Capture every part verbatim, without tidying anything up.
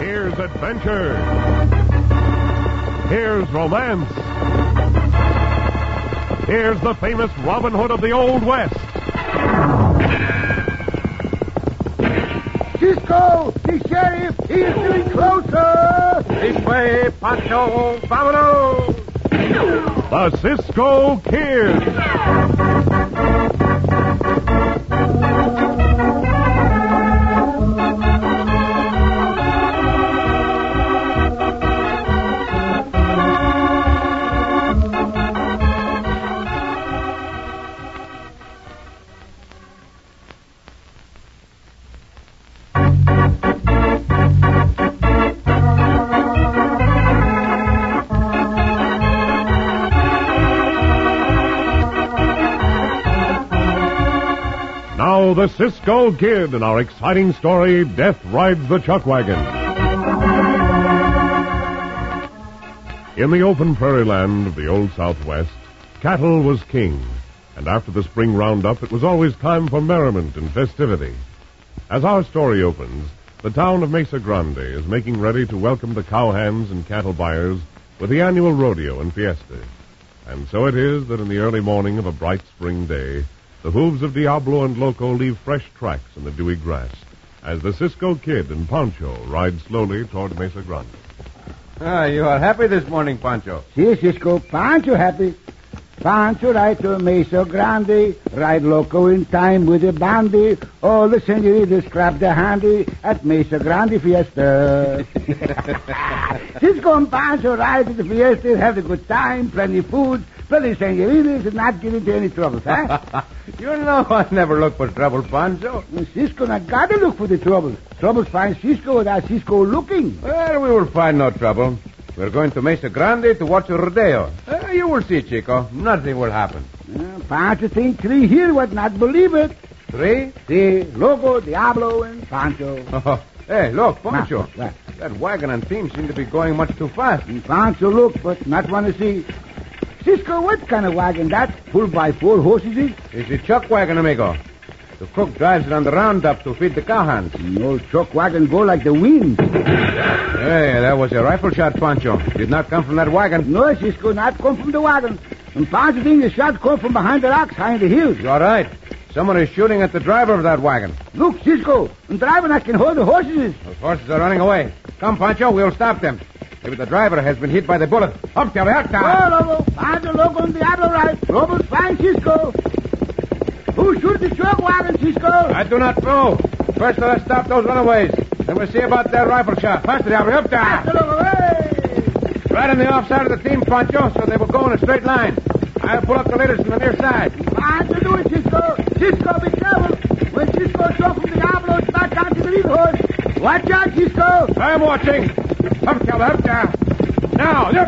Here's adventure. Here's romance. Here's the famous Robin Hood of the Old West. Cisco, the sheriff, he is getting closer. This way, Pancho, vámonos. The Cisco Kid. Now, the Cisco Kid in our exciting story, Death Rides the Chuck Wagon. In the open prairie land of the Old Southwest, cattle was king, and after the spring roundup, it was always time for merriment and festivity. As our story opens, the town of Mesa Grande is making ready to welcome the cowhands and cattle buyers with the annual rodeo and fiesta. And so it is that in the early morning of a bright spring day, the hooves of Diablo and Loco leave fresh tracks in the dewy grass as the Cisco Kid and Pancho ride slowly toward Mesa Grande. Ah, you are happy this morning, Pancho. Si, Cisco, Pancho happy. Pancho ride to Mesa Grande, ride Loco in time with the bandy. All the senoritas clap their handy at Mesa Grande Fiesta. Cisco and Pancho ride to the fiesta, have a good time, plenty of food, plenty of senoritas, and not get into any trouble, huh? You know I never look for trouble, Pancho. Cisco not gotta look for the trouble. Troubles find Cisco without Cisco looking. Well, we will find no trouble. We're going to Mesa Grande to watch a rodeo. Uh, you will see, Chico. Nothing will happen. Uh, Pancho think three here would not believe it. Three? Si, Loco, Diablo, and Pancho. Oh, hey, look, Pancho. Nah, right. That wagon and team seem to be going much too fast. And Pancho look, but not want to see. Cisco, what kind of wagon that? Pulled by four horses is? It's a chuck wagon, amigo. The cook drives it on the roundup to feed the cowhands. And old chuck wagon go like the wind. Hey, that was a rifle shot, Pancho. Did not come from that wagon. No, Cisco, not come from the wagon. And Pancho think the shot come from behind the rocks, high in the hills. You're right. Someone is shooting at the driver of that wagon. Look, Cisco, the driver not can hold the horses. Those horses are running away. Come, Pancho, we'll stop them. Maybe the driver has been hit by the bullet. Up, Kelly, up, down. Oh, Loco, Pancho, Loco, and Diablo right. Troubles find Cisco. Who shoots the truck wagon, Cisco? I do not know. First, let us stop those runaways. Then we'll see about that rifle shot. Faster, Diablo, up, down. Faster, Loco, hey. Right on the offside of the team, Pancho, so they will go in a straight line. I'll pull up the leaders from the near side. Pancho, do it, Cisco. Cisco, be careful. When Cisco shot from the Diablo, it's not down to the lead horse. Watch out, Cisco. I'm watching. Up, Kelly, up, down. Now, look.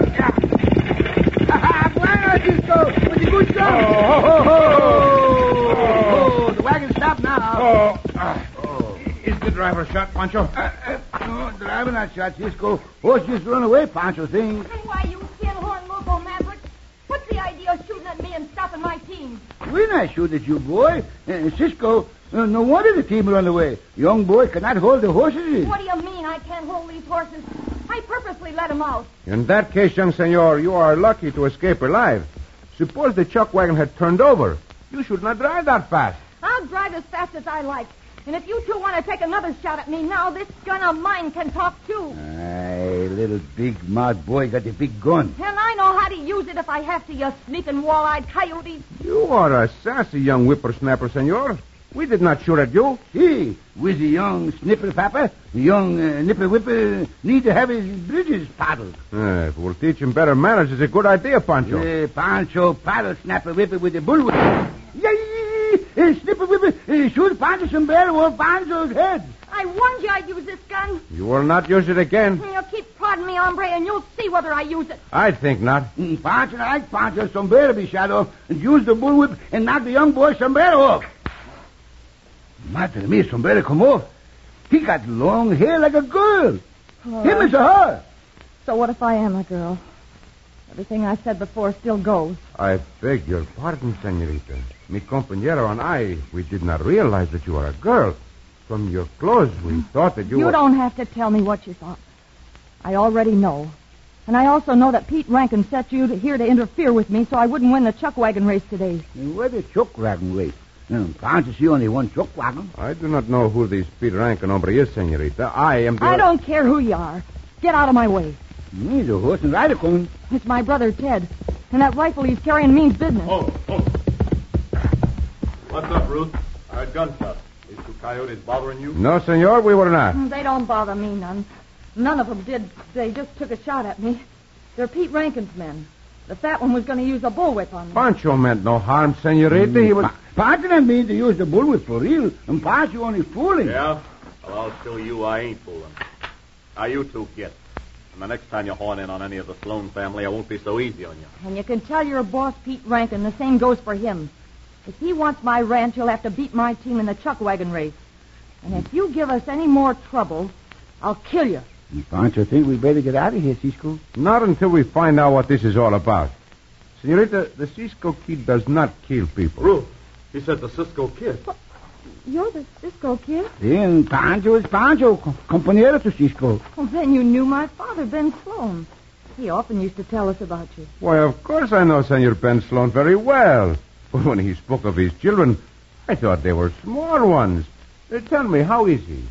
Bueno, Cisco, with a good shot. Oh, oh, oh, oh, oh. The wagon stopped now. Oh, uh, oh. Is the driver shot, Pancho? Uh, uh, no, driver not shot, Cisco. Horse just run away, Pancho thing. Then why you tin-horn Loco Maverick? What's the idea of shooting at me and stopping my team? We not shoot at you, boy. Uh, Cisco, uh, no wonder the team run away. Young boy cannot hold the horses. What do you mean I can't hold these horses? I purposely let them out. In that case, young senor, you are lucky to escape alive. Suppose the chuck wagon had turned over. You should not drive that fast. I'll drive as fast as I like. And if you two want to take another shot at me now, this gun of mine can talk too. Aye, little big mouth boy got the big gun. And I know how to use it if I have to, you sneaking wall-eyed coyotes. You are a sassy young whippersnapper, senor. We did not shoot at you. See, with the young snipper papa, the young uh, nipper whipper need to have his bridges paddled. Uh, if we'll teach him better manners, it's a good idea, Pancho. Uh, Pancho paddle snapper whipper with the bullwhip. Yay! Uh, snipper whipper, uh, shoot Pancho sombrero over Pancho's head. I warned you I'd use this gun. You will not use it again. You'll keep prodding me, hombre, and you'll see whether I use it. I think not. Mm, Pancho like Pancho's sombrero be shot off and use the bullwhip and knock the young boy's sombrero off. Madre mia, sombrero come off. He got long hair like a girl. All Him right. is a her. So what if I am a girl? Everything I said before still goes. I beg your pardon, senorita. Mi compañero and I, we did not realize that you are a girl. from your clothes, we thought that you, You were... don't have to tell me what you thought. I already know. And I also know that Pete Rankin set you to, here to interfere with me so I wouldn't win the chuck wagon race today. Where the chuck wagon race? Um, Pancho see only one chuck wagon. I do not know who this Pete Rankin hombre is, senorita. I am the... I don't care who you are. Get out of my way. Me, the horse and rider coming. It's my brother, Ted. And that rifle he's carrying means business. Oh, oh. What's up, Ruth? I heard gunshots. These two coyotes bothering you? No, senor, we were not. They don't bother me none. None of them did. They just took a shot at me. They're Pete Rankin's men. The fat one was going to use a bullwhip on me. Pancho meant no harm, senorita. He was... Pa- Pancho didn't mean to use the bullwhip for real. And Pancho only fooling. Yeah? Well, I'll show you I ain't fooling. Now, you two get. And the next time you horn in on any of the Sloan family, I won't be so easy on you. And you can tell your boss, Pete Rankin, the same goes for him. If he wants my ranch, he'll have to beat my team in the chuck wagon race. And if you give us any more trouble, I'll kill you. Pancho think we better get out of here, Cisco. Not until we find out what this is all about. Senorita, the Cisco Kid does not kill people. Ruth, he said the Cisco Kid. You're the Cisco Kid? Then Pancho is Pancho, compañero to Cisco. Well, then you knew my father, Ben Sloan. He often used to tell us about you. Why, of course I know Senor Ben Sloan very well. But when he spoke of his children, I thought they were small ones. Uh, tell me, how is he?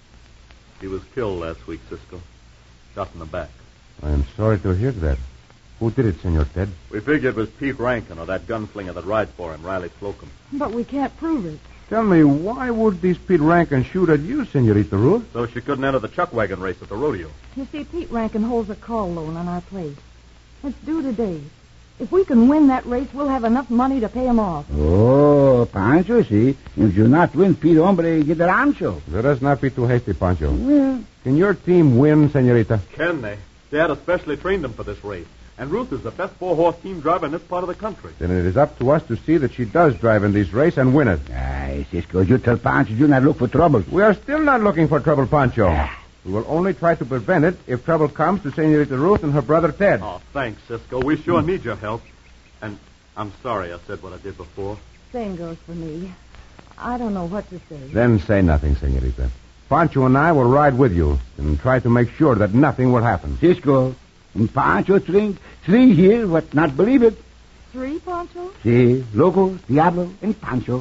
He was killed last week, Cisco. Shot in the back. I am sorry to hear that. Who did it, Senor Ted? We figured it was Pete Rankin or that gunslinger that rides for him, Riley Slocum. But we can't prove it. Tell me, why would this Pete Rankin shoot at you, Senorita Ruth? So she couldn't enter the chuck wagon race at the rodeo. You see, Pete Rankin holds a call loan on our place. It's due today. If we can win that race, we'll have enough money to pay him off. Oh, Pancho, see, if you not win, Pete Hombre get the rancho. Let us not be too hasty, Pancho. Well, Can your team win, Senorita? Can they? Dad especially trained them for this race. And Ruth is the best four-horse team driver in this part of the country. Then it is up to us to see that she does drive in this race and win it. aye, Cisco, you tell Pancho you not look for trouble. We are still not looking for trouble, Pancho. We will only try to prevent it if trouble comes to Senorita Ruth and her brother Ted. Oh, thanks, Cisco. We sure need your help. And I'm sorry I said what I did before. Same goes for me. I don't know what to say. Then say nothing, Senorita. Pancho and I will ride with you and try to make sure that nothing will happen. Cisco, and Pancho drink three here, but not believe it. Three, Pancho? See, Loco, Diablo, and Pancho.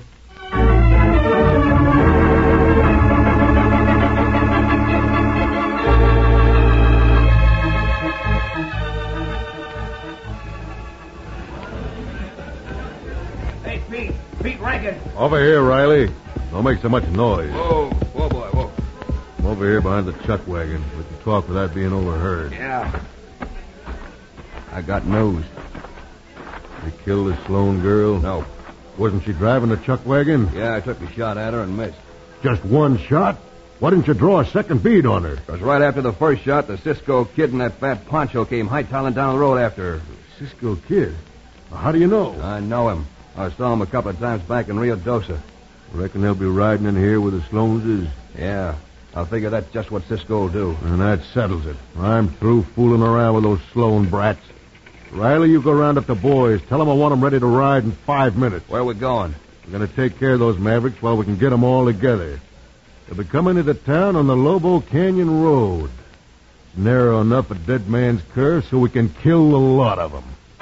Hey, Pete. Pete Rankin. Over here, Riley. Don't make so much noise. Whoa, whoa, boy, whoa. I'm over here behind the chuck wagon. We can talk without being overheard. Yeah. I got news. They killed the Sloan girl? No. Wasn't she driving the chuck wagon? Yeah, I took a shot at her and missed. Just one shot? Why didn't you draw a second bead on her? Because right after the first shot, the Cisco Kid and that fat Pancho came hightailing down the road after her. Cisco Kid? How do you know? I know him. I saw him a couple of times back in Rio Dosa. Reckon they'll be riding in here with the Sloanses? Yeah. I figure that's just what Cisco will do. And that settles it. I'm through fooling around with those Sloan brats. Riley, you go round up the boys. Tell them I want them ready to ride in five minutes. Where we going? We're going to take care of those Mavericks while we can get them all together. They'll be coming into town on the Lobo Canyon Road. It's narrow enough at Dead Man's Curve so we can kill a lot of them.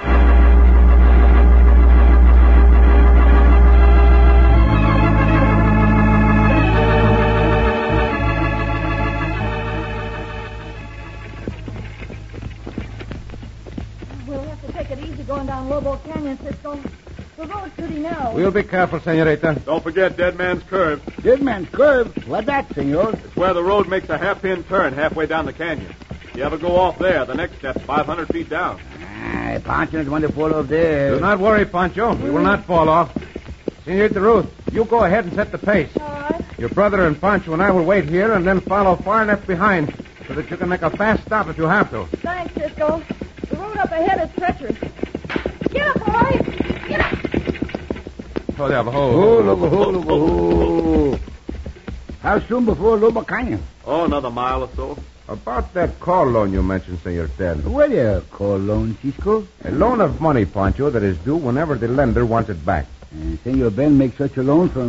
We'll have to take it easy going down Lobo Canyon, Cisco. The road's pretty narrow. We'll be careful, Senorita. Don't forget Dead Man's Curve. Dead man's curve. What that, senor? It's where the road makes a half-pin turn halfway down the canyon. If you ever go off there, the next step's five hundred feet down. Aye, Pancho is going to fall off there. Do not worry, Pancho. We will not fall off. Senorita Ruth, you go ahead and set the pace. All right. Your brother and Pancho and I will wait here and then follow far enough behind so that you can make a fast stop if you have to. Thanks, Cisco. The road up ahead is treacherous. Get up, boys! Get up! Oh, there, Oh, oh, Lobo, oh, Lobo, oh. How soon before Lobo Canyon? Oh, another mile or so. About that call loan you mentioned, Senor Ted. What do you call loan, Cisco? A loan of money, Pancho, that is due whenever the lender wants it back. Uh, Senor Ben makes such a loan from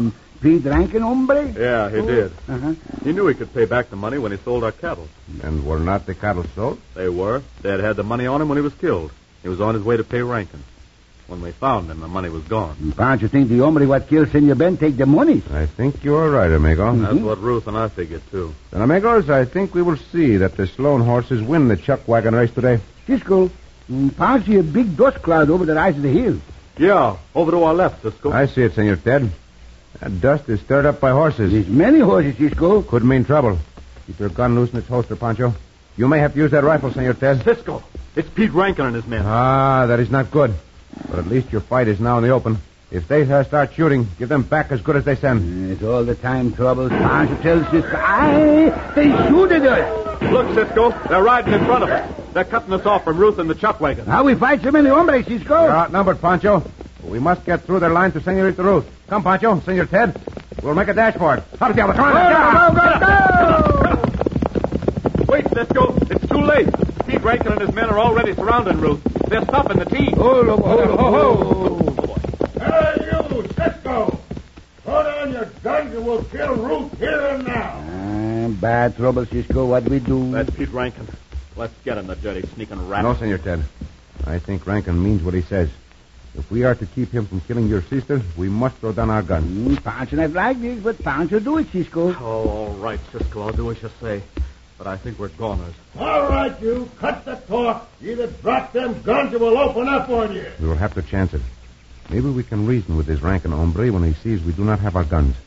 Pete Rankin, hombre? Yeah, he did. Uh-huh. He knew he could pay back the money when he sold our cattle. And were not the cattle sold? They were. Dad had the money on him when he was killed. He was on his way to pay Rankin. When we found him, the money was gone. Don't you think the hombre what killed Senor Ben take the money? I think you are right, amigo. Mm-hmm. That's what Ruth and I figured, too. Then, amigos, I think we will see that the Sloan horses win the chuck wagon race today. Cisco, mm, Pancho, a big dust cloud over the rise of the hill. Yeah, over to our left, Cisco. I see it, Senor Ted. That dust is stirred up by horses. There's many horses, Cisco. Could mean trouble. Keep your gun loose in its holster, Pancho. You may have to use that rifle, Senor Ted. Cisco, it's Pete Rankin and his men. Ah, that is not good. But at least your fight is now in the open. If they uh, start shooting, give them back as good as they send. It's all the time trouble. Pancho tells Cisco, aye, they shoot at us. Look, Cisco, they're riding in front of us. They're cutting us off from Ruth and the chuck wagon. How we fight so many hombres, Cisco? They're outnumbered, Pancho. But we must get through their line to Senorita Ruth. Come, Pancho, Senor Ted. We'll make a dash for it. Up, Diablo, come on. Go, go, go, go! Wait, Cisco, it's too late. Pete Rankin and his men are already surrounding Ruth. They're stopping the team. Hold up, hold up, hold up. Hey, you, Cisco! Throw down your guns and we'll kill Ruth here and now. Ah, bad trouble, Cisco. What we do? That's Pete Rankin. Let's get him, the dirty, sneaking rat. No, Senor Ted. I think Rankin means what he says. If we are to keep him from killing your sister, we must throw down our guns. Mm, Pancho not like this, but Pancho do it, Cisco. Oh, all right, Cisco. I'll do as you say. But I think we're goners. All right, you. Cut the talk. Either drop them guns or we'll open up on you. We will have to chance it. Maybe we can reason with this Rankin hombre when he sees we do not have our guns.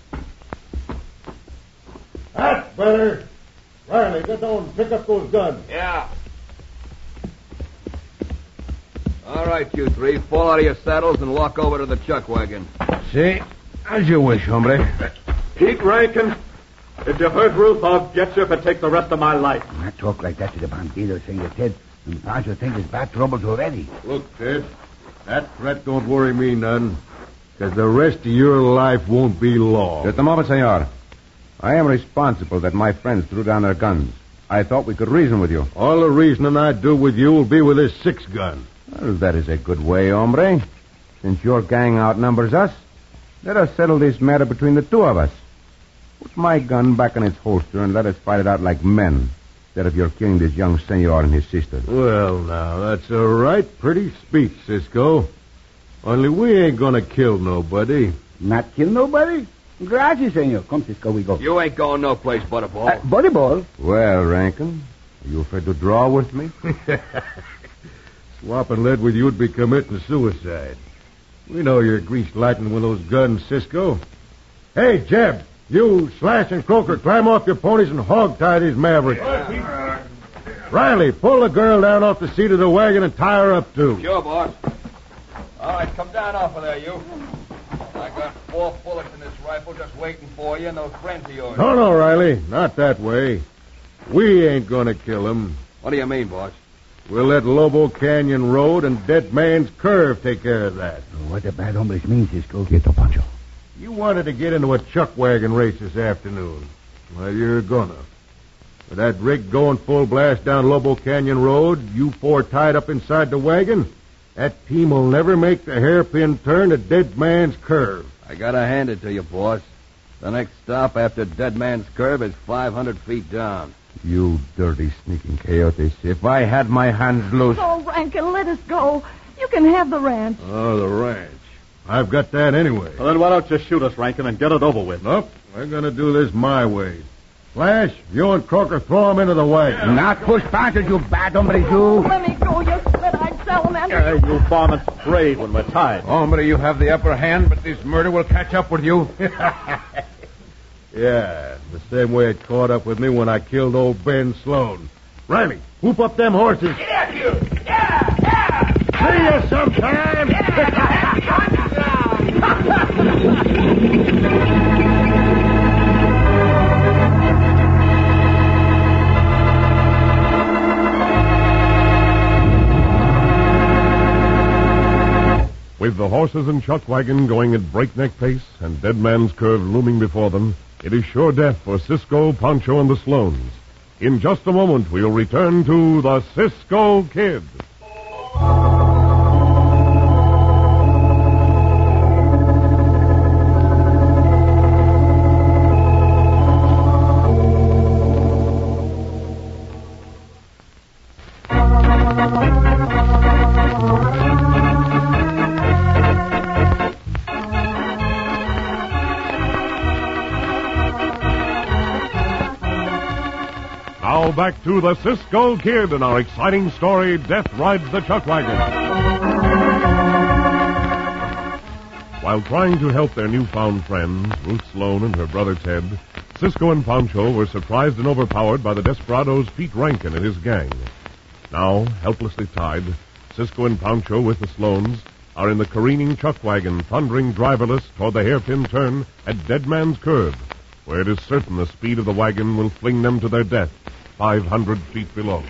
That's better. Riley, get down and pick up those guns. Yeah. All right, you three. Fall out of your saddles and walk over to the chuck wagon. See? As you wish, hombre. Pete Rankin, if you hurt Ruth, I'll get you if it takes the rest of my life. Not talk like that to the bandido, Senor Ted. And Pancho think there's bad troubles already. Look, Ted, that threat don't worry me none, because the rest of your life won't be long. Just a moment, senor. I am responsible that my friends threw down their guns. I thought we could reason with you. All the reasoning I do with you will be with this six-gun. Well, that is a good way, hombre. Since your gang outnumbers us, let us settle this matter between the two of us. Put my gun back in its holster and let us fight it out like men, instead of your killing this young senor and his sister. Well, now, that's a right pretty speech, Cisco. Only we ain't gonna kill nobody. Not kill nobody? Gracias, senor. Come, Cisco, we go. You ain't going no place but a ball. Uh, volleyball? Well, Rankin, are you afraid to draw with me? Swapping lead with you'd be committing suicide. We know you're greased lightning with those guns, Cisco. Hey, Jeb, you, Slash, and Croker, climb off your ponies and hog-tie these mavericks. Riley, pull the girl down off the seat of the wagon and tie her up, too. Sure, boss. All right, come down off of there, you. I got four bullets in this rifle just waiting for you and those friends of yours. No, no, Riley, not that way. We ain't gonna kill him. What do you mean, boss? We'll let Lobo Canyon Road and Dead Man's Curve take care of that. What the bad hombres mean, Cisco? Quieto, Pancho. You wanted to get into a chuck wagon race this afternoon. Well, you're gonna. With that rig going full blast down Lobo Canyon Road, you four tied up inside the wagon, that team will never make the hairpin turn at Dead Man's Curve. I gotta hand it to you, boss. The next stop after Dead Man's Curve is five hundred feet down. You dirty, sneaking coyotes. If I had my hands loose... Oh, Rankin, let us go. You can have the ranch. Oh, the ranch. I've got that anyway. Well, then why don't you shoot us, Rankin, and get it over with? Nope, we're going to do this my way. Flash, you and Croker throw him into the wagon. Not push Pancho, you bad hombres, you. Let me go, you split-eyed salamander. Yeah, you varmints afraid when we're tied. Hombre, you have the upper hand, but this murder will catch up with you. Yeah, the same way it caught up with me when I killed old Ben Sloan. Riley, whoop up them horses. Get at you! Yeah! Yeah! See you sometime. With the horses and chuck wagon going at breakneck pace and Dead Man's Curve looming before them, it is sure death for Cisco, Pancho, and the Sloans. In just a moment, we'll return to the Cisco Kid. Now back to the Cisco Kid and our exciting story, Death Rides the Chuck Wagon. While trying to help their newfound friends, Ruth Sloan and her brother Ted, Cisco and Pancho were surprised and overpowered by the desperados Pete Rankin and his gang. Now, helplessly tied, Cisco and Pancho with the Sloans are in the careening chuck wagon, thundering driverless toward the hairpin turn at Dead Man's Curve, where it is certain the speed of the wagon will fling them to their death five hundred feet below.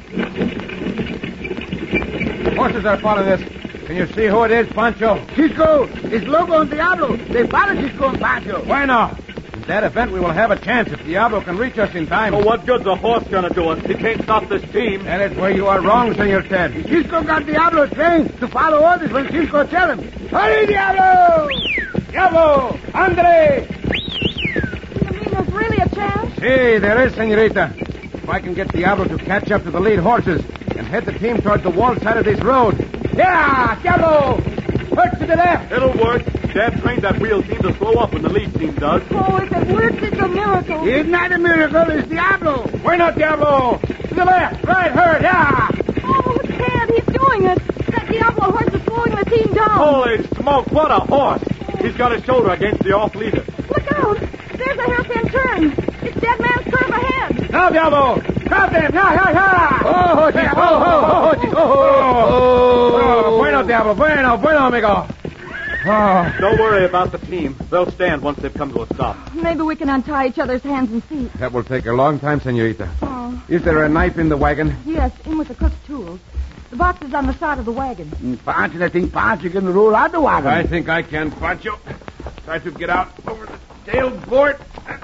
Horses are following us. Can you see who it is, Pancho? Cisco, it's Loco and Diablo. They follow Cisco and Pancho. Bueno. In that event, we will have a chance if Diablo can reach us in time. Well, what good's a horse gonna do us? He can't stop this team. That is where you are wrong, Senor Ted. Cisco got Diablo trained to follow orders when Cisco tell him. Hurry, Diablo! Diablo! Andre! You mean there's really a chance? See, there is, Senorita. If I can get Diablo to catch up to the lead horses and head the team toward the wall side of this road. Yeah, Diablo! Work to the left. It'll work. Dad trained that wheel team to slow up when the lead team does. Oh, if it works, it's a miracle. It's not a miracle, it's Diablo. Bueno, Diablo! To the left! Right, hurry! Yeah! Oh, Ted, he's doing it. That Diablo horse is slowing the team down. Holy smoke, what a horse! He's got his shoulder against the off leader. Look out. There's a hairpin turn. It's Dead Man's Curve ahead. Now, Diablo! Grab them! Yeah, yeah, yeah! Oh, Oh, oh, oh, oh, oh, bueno, Diablo, bueno, bueno, amigo. Oh. Don't worry about the team. They'll stand once they've come to a stop. Maybe we can untie each other's hands and feet. That will take a long time, Senorita. Oh, Is there a knife in the wagon? yes, in with the cook's tools. The box is on the side of the wagon. Mm, Pancho, I think Pancho can roll out the wagon. I think I can, Pancho. Try to get out over the tailboard.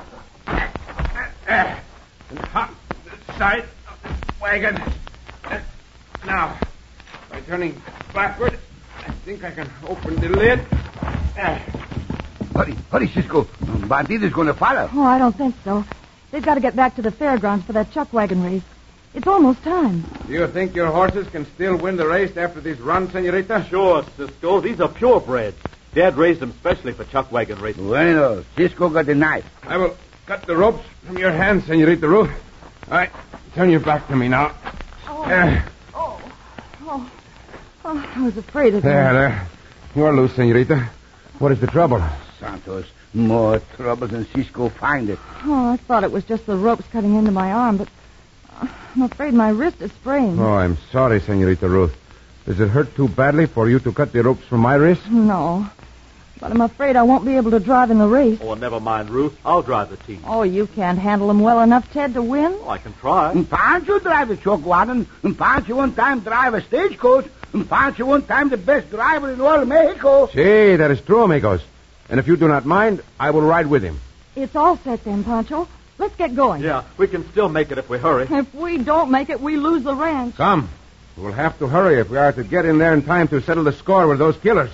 And hop the side of the wagon. Now, by turning backward, I think I can open the lid. Hurry, hurry, Cisco. Bandito's going to follow. Oh, I don't think so. They've got to get back to the fairgrounds for that chuck wagon race. It's almost time. Do you think your horses can still win the race after this run, Senorita? Sure, Cisco. These are purebreds. Dad raised them specially for chuck wagon racing. Bueno, Cisco got the knife. I will cut the ropes from your hands, Senorita Ruth. All right, turn your back to me now. Oh, Uh, oh, oh, oh, I was afraid of there, him. there. You are loose, Senorita. What is the trouble? Santos, more trouble than Cisco find it. Oh, I thought it was just the ropes cutting into my arm, but uh, I'm afraid my wrist is sprained. Oh, I'm sorry, Senorita Ruth. Does it hurt too badly for you to cut the ropes from my wrist? No, but I'm afraid I won't be able to drive in the race. Oh, never mind, Ruth. I'll drive the team. Oh, you can't handle them well enough, Ted, to win? Oh, I can try. And Pancho drive a chuck wagon. And Pancho one time drive a stagecoach. And Pancho one time the best driver in all Mexico. See, that is true, amigos. And if you do not mind, I will ride with him. It's all set then, Pancho. Let's get going. Yeah, we can still make it if we hurry. If we don't make it, we lose the ranch. Come. We will have to hurry if we are to get in there in time to settle the score with those killers.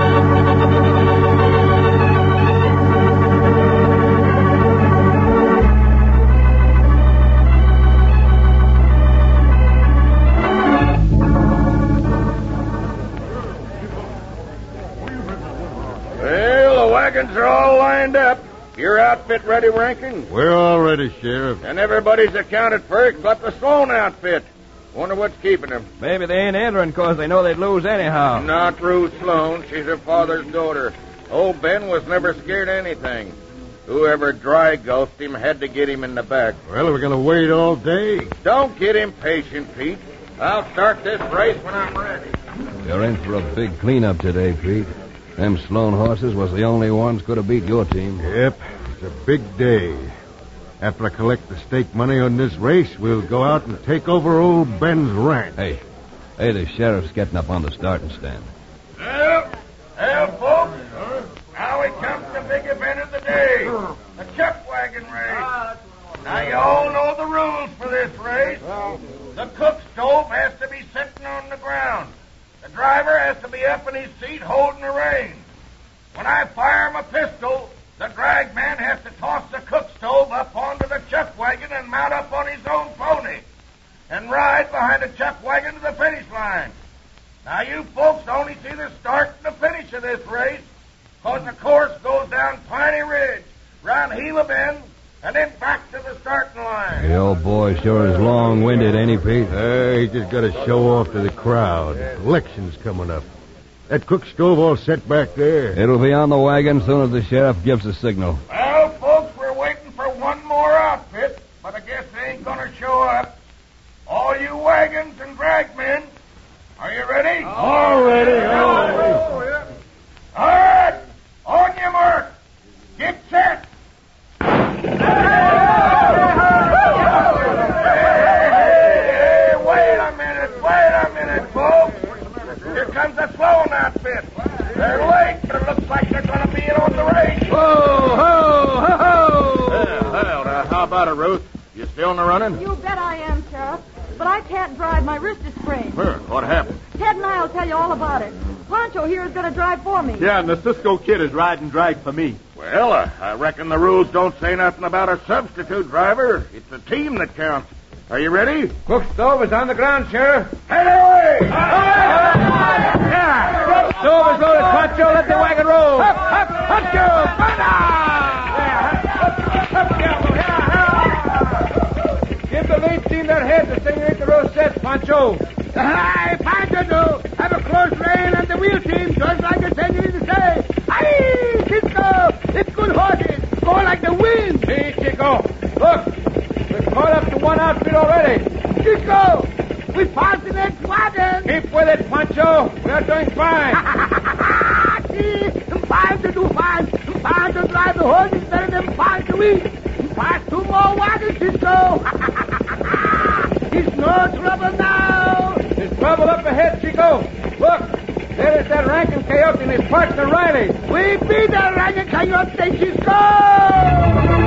Well, the wagons are all lined up. Your outfit ready, Rankin? We're all ready, Sheriff. And everybody's accounted for except the Sloan outfit. Wonder what's keeping them. Maybe they ain't entering because they know they'd lose anyhow. Not Ruth Sloan. She's her father's daughter. Old Ben was never scared of anything. Whoever dry gulped him had to get him in the back. Well, we're going to wait all day. Don't get impatient, Pete. I'll start this race when I'm ready. You're in for a big cleanup today, Pete. Them Sloan horses was the only ones could have beat your team. Yep, it's a big day. After I collect the stake money on this race, we'll go out and take over old Ben's ranch. Hey, hey, the sheriff's getting up on the starting stand. Well, well, folks, now it comes the big event of the day, the chuck wagon race. Now, you all know the rules for this race. The cook stove has to be sitting on the ground. The driver has to be up in his seat holding the reins. When I fire my pistol, the drag man has to toss the cook stove up onto the chuck wagon and mount up on his own pony and ride behind the chuck wagon to the finish line. Now, you folks only see the start and the finish of this race because the course goes down Piney Ridge, round Gila Bend, and then back to the starting line. The old boy sure is long-winded, ain't he, Pete? Uh, he just got to show off to the crowd. Election's coming up. That cook stove all set back there. It'll be on the wagon soon as the sheriff gives the signal. Well, folks, we're waiting for one more outfit, but I guess they ain't gonna show up. All you wagons and dragmen, are you ready? All ready, all ready. All right, on your mark. Get set. Hey, hey, hey, wait a minute, wait a minute, folks. Here comes the Sloan outfit. They're late, but it looks like they're going to be in on the race. Ho, ho, ho, ho! Well, well, uh, how about it, Ruth? You still in the running? You bet I am, Sheriff. But I can't drive. My wrist is sprained. Sure. What happened? Ted and I will tell you all about it. Pancho here is going to drive for me. Yeah, and the Cisco kid is riding drag for me. Well, uh, I reckon the rules don't say nothing about a substitute driver. It's the team that counts. Are you ready? Cook stove is on the ground, Sheriff. Head away! Stove is loaded, Pancho. Let the wagon roll. Up, up, Pancho! Give the lead team their head to Senorita Rosette, Pancho. Hi, Pancho, do. Have a close rein on the wheel team, just like the senorita say. Aye, Cisco, it's good horses. Go like the wind. Hey, Chico. Look, we've caught up to one outfit already. Cisco, we passed the next wagon. Keep with it, Pancho. We are doing fine. See, Pancho do fine. Pancho drive the horses better than Pancho eat. Pass two more wagons, Cisco. It's no trouble now. There's trouble up ahead, Chico. Look, there is that Rankin Coyote and his partner, Riley. We beat the Rankin Coyote, Cisco.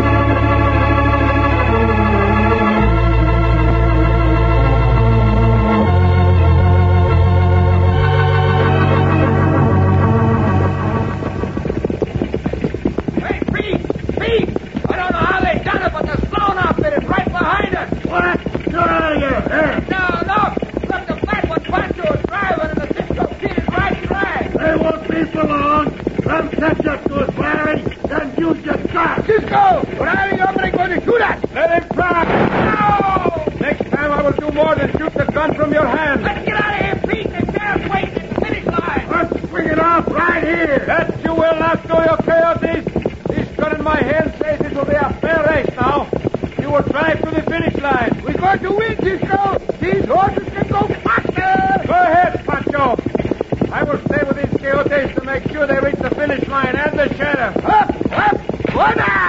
Cisco, Riley, hombre, going to shoot us. Let him try. No! Next time I will do more than shoot the gun from your hand. Let's get out of here, Pete. The sheriff's waiting at the finish line. Let's swing it off right here. That you will not do, you coyotes. This gun in my hand says it will be a fair race now. You will drive to the finish line. We're going to win, Cisco. These horses can go faster. Go ahead, Pancho. I will stay with these coyotes to make sure they reach the finish line and the sheriff. Up, up, order!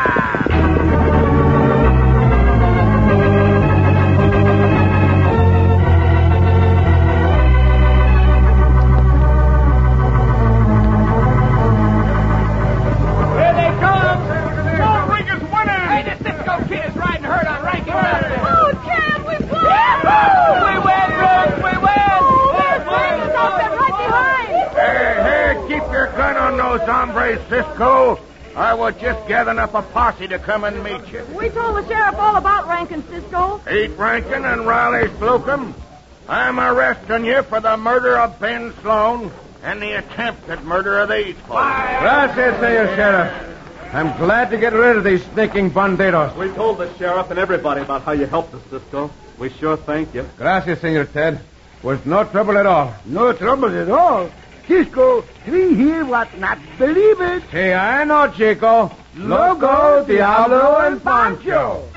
Hombres, Cisco. I was just gathering up a posse to come and meet you. We told the sheriff all about Rankin, Cisco. Pete Rankin and Riley Slocum. I'm arresting you for the murder of Ben Sloan and the attempted murder of these folks. Gracias, Senor Sheriff. I'm glad to get rid of these sneaking bandidos. We told the sheriff and everybody about how you helped us, Cisco. We sure thank you. Gracias, Senor Ted. Was no trouble at all. No trouble at all. Cisco, we hear what not believe it. Hey, I know, Chico. Logo, Diablo, and Pancho.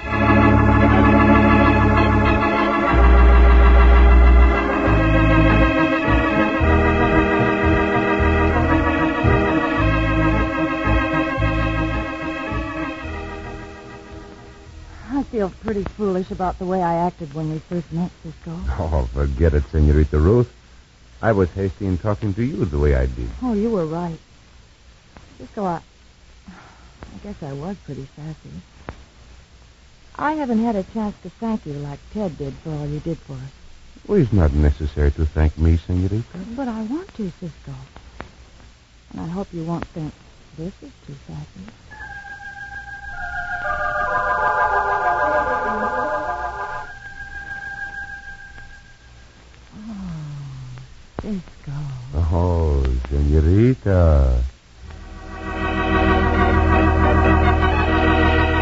I feel pretty foolish about the way I acted when we first met, Cisco. Oh, forget it, Senorita Ruth. I was hasty in talking to you the way I did. Oh, you were right. Cisco, I... I guess I was pretty sassy. I haven't had a chance to thank you like Ted did for all you did for us. Well, it's not necessary to thank me, Senorita. But I want to, Cisco. And I hope you won't think this is too sassy. Cisco. Oh, Senorita.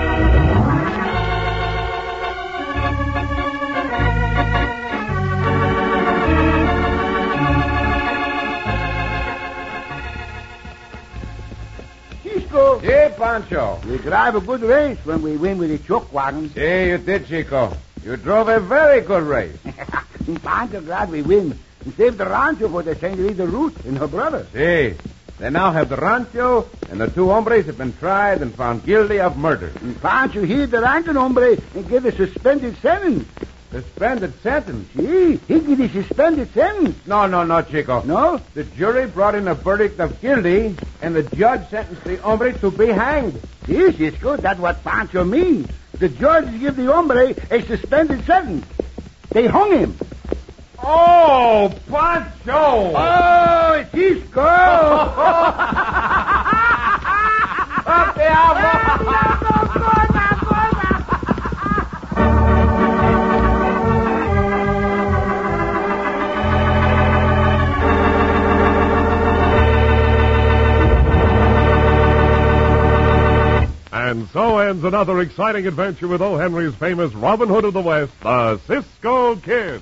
Pancho. We drive a good race when we win with the chuck wagon. See, you did, Chico. You drove a very good race. Pancho glad we win. And save the rancho for the senorita Ruth and her brother. See, they now have the rancho, and the two hombres have been tried and found guilty of murder. And Pancho healed the ranking hombre and gave a suspended sentence. Suspended sentence? See, he gave a suspended sentence. No, no, no, Chico. No? The jury brought in a verdict of guilty, and the judge sentenced the hombre to be hanged. Yes, Cisco, that's what Pancho means. The judge gave the hombre a suspended sentence. They hung him. Oh, Pancho! Oh, Cisco! Up the And so ends another exciting adventure with O. Henry's famous Robin Hood of the West, the Cisco Kid.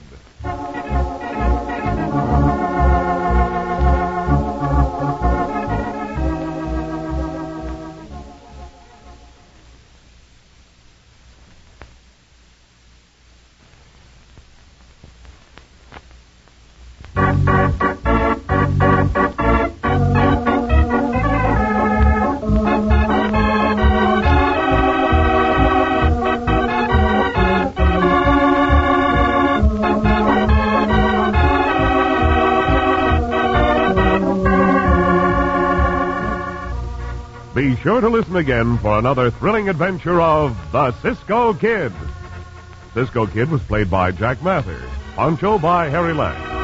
Be sure to listen again for another thrilling adventure of the Cisco Kid. Cisco Kid was played by Jack Mather, Pancho by Harry Lang.